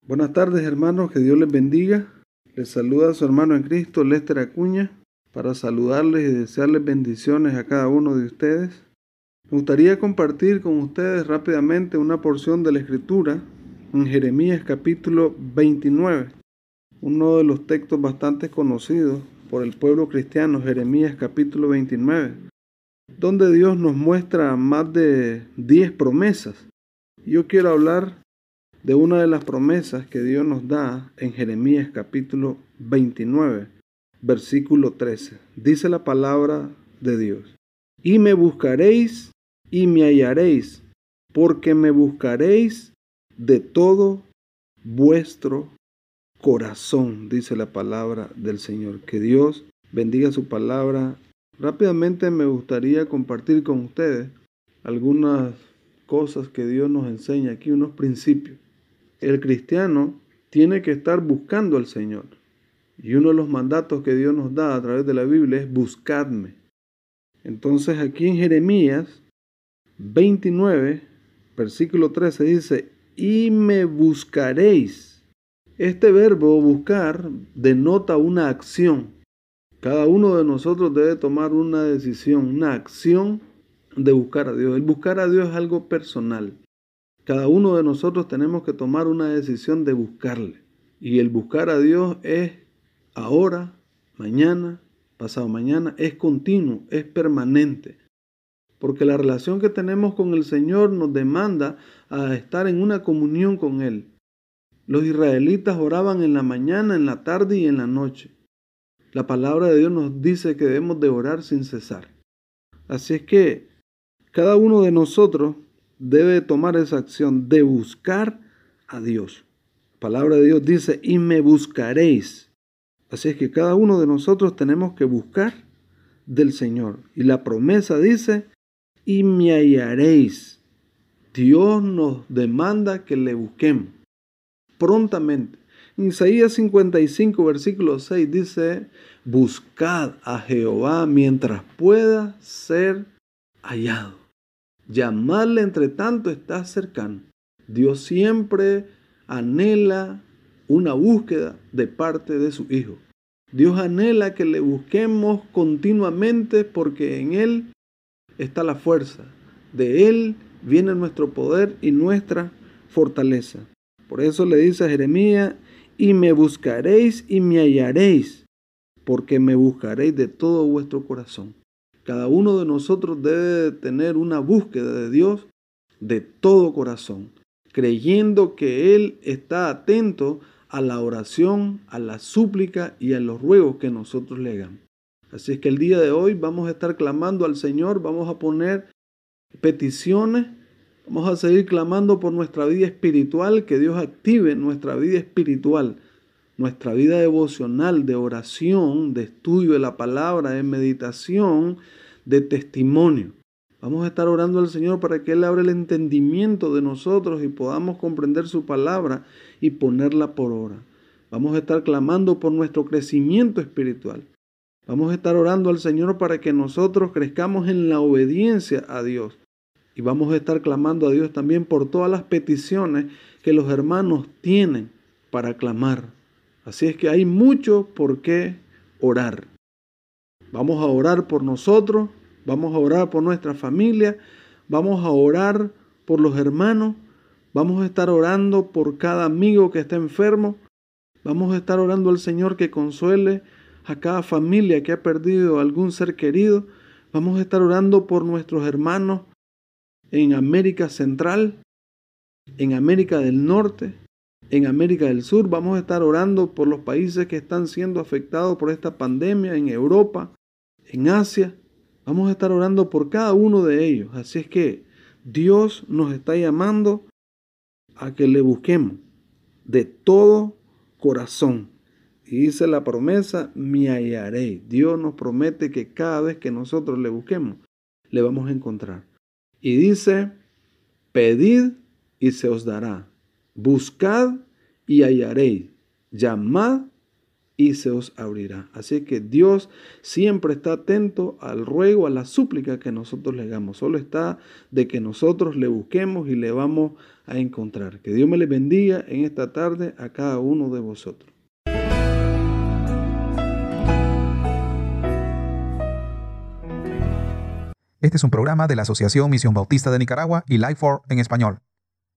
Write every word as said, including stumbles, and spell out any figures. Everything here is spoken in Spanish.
Buenas tardes, hermanos, que Dios les bendiga. Les saluda a su hermano en Cristo, Lester Acuña, para saludarles y desearles bendiciones a cada uno de ustedes. Me gustaría compartir con ustedes rápidamente una porción de la Escritura en Jeremías capítulo veintinueve, uno de los textos bastante conocidos por el pueblo cristiano, Jeremías capítulo veintinueve, donde Dios nos muestra más de diez promesas. Yo quiero hablar de una de las promesas que Dios nos da en Jeremías capítulo veintinueve, versículo trece. Dice la palabra de Dios: y me buscaréis y me hallaréis, porque me buscaréis de todo vuestro corazón, dice la palabra del Señor. Que Dios bendiga su palabra. Rápidamente me gustaría compartir con ustedes algunas cosas que Dios nos enseña aquí, unos principios. El cristiano tiene que estar buscando al Señor. Y uno de los mandatos que Dios nos da a través de la Biblia es buscadme. Entonces aquí en Jeremías veintinueve, versículo trece dice: y me buscaréis. Este verbo buscar denota una acción. Cada uno de nosotros debe tomar una decisión, una acción de buscar a Dios. El buscar a Dios es algo personal. Cada uno de nosotros tenemos que tomar una decisión de buscarle. Y el buscar a Dios es ahora, mañana, pasado mañana, es continuo, es permanente. Porque la relación que tenemos con el Señor nos demanda a estar en una comunión con Él. Los israelitas oraban en la mañana, en la tarde y en la noche. La palabra de Dios nos dice que debemos de orar sin cesar. Así es que cada uno de nosotros debe tomar esa acción de buscar a Dios. La palabra de Dios dice: y me buscaréis. Así es que cada uno de nosotros tenemos que buscar del Señor. Y la promesa dice: y me hallaréis. Dios nos demanda que le busquemos prontamente. En Isaías cincuenta y cinco, versículo seis dice: buscad a Jehová mientras pueda ser hallado. Llamarle entre tanto está cercano. Dios siempre anhela una búsqueda de parte de su Hijo. Dios anhela que le busquemos continuamente porque en Él está la fuerza. De Él viene nuestro poder y nuestra fortaleza. Por eso le dice a Jeremías: y me buscaréis y me hallaréis, porque me buscaréis de todo vuestro corazón. Cada uno de nosotros debe tener una búsqueda de Dios de todo corazón, creyendo que Él está atento a la oración, a la súplica y a los ruegos que nosotros le hagamos. Así es que el día de hoy vamos a estar clamando al Señor, vamos a poner peticiones, vamos a seguir clamando por nuestra vida espiritual, que Dios active nuestra vida espiritual, nuestra vida devocional, de oración, de estudio de la palabra, de meditación, de testimonio. Vamos a estar orando al Señor para que Él abra el entendimiento de nosotros y podamos comprender su palabra y ponerla por obra. Vamos a estar clamando por nuestro crecimiento espiritual. Vamos a estar orando al Señor para que nosotros crezcamos en la obediencia a Dios. Y vamos a estar clamando a Dios también por todas las peticiones que los hermanos tienen para clamar. Así es que hay mucho por qué orar. Vamos a orar por nosotros, vamos a orar por nuestra familia, vamos a orar por los hermanos, vamos a estar orando por cada amigo que está enfermo, vamos a estar orando al Señor que consuele a cada familia que ha perdido algún ser querido, vamos a estar orando por nuestros hermanos en América Central, en América del Norte, en América del Sur. Vamos a estar orando por los países que están siendo afectados por esta pandemia, en Europa, en Asia. Vamos a estar orando por cada uno de ellos. Así es que Dios nos está llamando a que le busquemos de todo corazón. Y dice la promesa: me hallaré. Dios nos promete que cada vez que nosotros le busquemos, le vamos a encontrar. Y dice: pedid y se os dará. Buscad y hallaréis. Llamad y se os abrirá. Así que Dios siempre está atento al ruego, a la súplica que nosotros le hagamos. Solo está de que nosotros le busquemos y le vamos a encontrar. Que Dios me le bendiga en esta tarde a cada uno de vosotros. Este es un programa de la Asociación Misión Bautista de Nicaragua y Life for en español.